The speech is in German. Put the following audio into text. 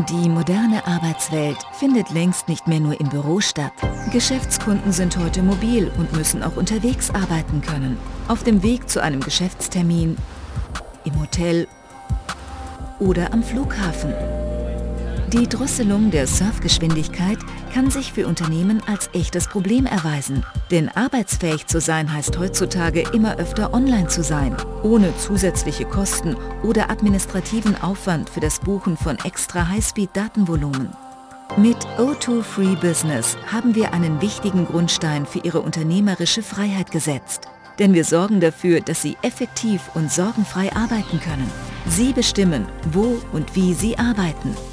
Die moderne Arbeitswelt findet längst nicht mehr nur im Büro statt. Geschäftskunden sind heute mobil und müssen auch unterwegs arbeiten können. Auf dem Weg zu einem Geschäftstermin, im Hotel oder am Flughafen. Die Drosselung der Surfgeschwindigkeit kann sich für Unternehmen als echtes Problem erweisen. Denn arbeitsfähig zu sein heißt heutzutage immer öfter online zu sein, ohne zusätzliche Kosten oder administrativen Aufwand für das Buchen von extra Highspeed-Datenvolumen. Mit O2 Free Business haben wir einen wichtigen Grundstein für Ihre unternehmerische Freiheit gesetzt. Denn wir sorgen dafür, dass Sie effektiv und sorgenfrei arbeiten können. Sie bestimmen, wo und wie Sie arbeiten.